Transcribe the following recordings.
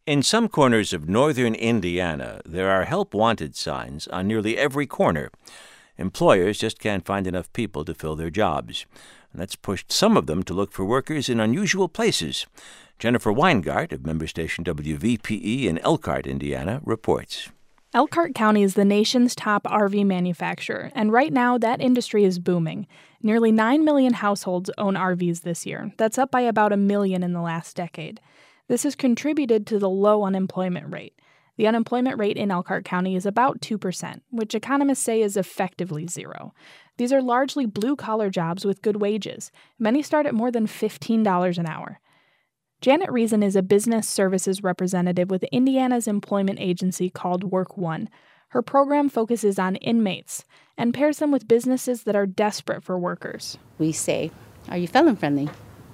In some corners of northern Indiana, there are help-wanted signs on nearly every corner. Employers just can't find enough people to fill their jobs. And that's pushed some of them to look for workers in unusual places. Jennifer Weingart of member station WVPE in Elkhart, Indiana, reports. Elkhart County is the nation's top RV manufacturer, and right now that industry is booming. Nearly 9 million households own RVs this year. That's up by about 1 million in the last decade. This has contributed to the low unemployment rate. The unemployment rate in Elkhart County is about 2%, which economists say is effectively zero. These are largely blue-collar jobs with good wages. Many start at more than $15 an hour. Janet Reason is a business services representative with Indiana's employment agency called WorkOne. Her program focuses on inmates and pairs them with businesses that are desperate for workers. We say, "Are you felon-friendly?"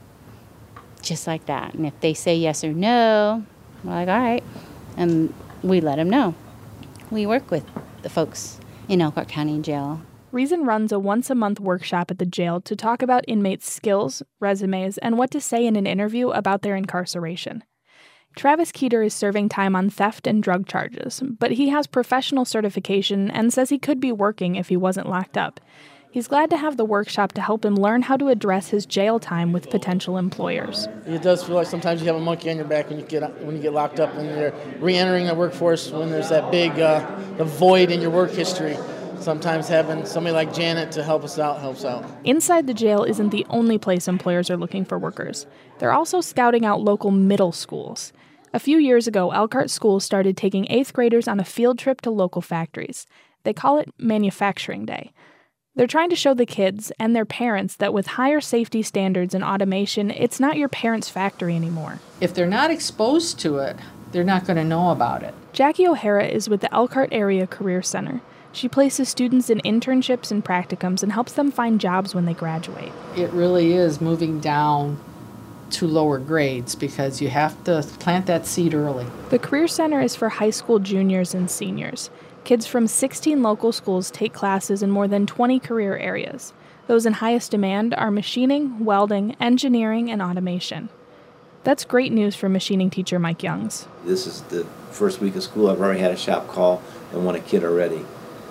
Just like that. And if they say yes or no, we're like, all right. And we let them know. We work with the folks in Elkhart County Jail. Reason runs a once-a-month workshop at the jail to talk about inmates' skills, resumes, and what to say in an interview about their incarceration. Travis Keeter is serving time on theft and drug charges, but he has professional certification and says he could be working if he wasn't locked up. He's glad to have the workshop to help him learn how to address his jail time with potential employers. It does feel like sometimes you have a monkey on your back when you get locked up and you're re-entering the workforce when there's that big the void in your work history. Sometimes having somebody like Janet to help us out helps out. Inside the jail isn't the only place employers are looking for workers. They're also scouting out local middle schools. A few years ago, Elkhart schools started taking 8th graders on a field trip to local factories. They call it Manufacturing Day. They're trying to show the kids and their parents that with higher safety standards and automation, it's not your parents' factory anymore. If they're not exposed to it, they're not going to know about it. Jackie O'Hara is with the Elkhart Area Career Center. She places students in internships and practicums and helps them find jobs when they graduate. It really is moving down to lower grades because you have to plant that seed early. The Career Center is for high school juniors and seniors. Kids from 16 local schools take classes in more than 20 career areas. Those in highest demand are machining, welding, engineering, and automation. That's great news for machining teacher Mike Youngs. This is the first week of school. I've already had a shop call and want a kid already.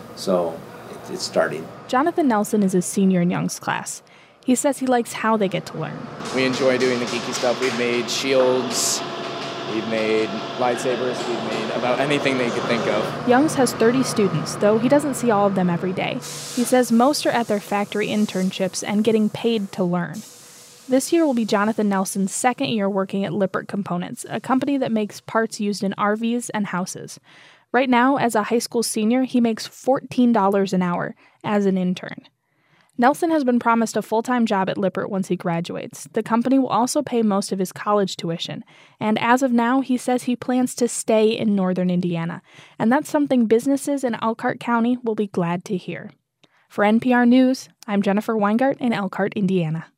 So it's starting. Jonathan Nelson is a senior in Young's class. He says he likes how they get to learn. We enjoy doing the geeky stuff. We've made shields, we've made lightsabers, we've made about anything that you could think of. Young's has 30 students, though he doesn't see all of them every day. He says most are at their factory internships and getting paid to learn. This year will be Jonathan Nelson's second year working at Lippert Components, a company that makes parts used in RVs and houses. Right now, as a high school senior, he makes $14 an hour as an intern. Nelson has been promised a full-time job at Lippert once he graduates. The company will also pay most of his college tuition. And as of now, he says he plans to stay in northern Indiana. And that's something businesses in Elkhart County will be glad to hear. For NPR News, I'm Jennifer Weingart in Elkhart, Indiana.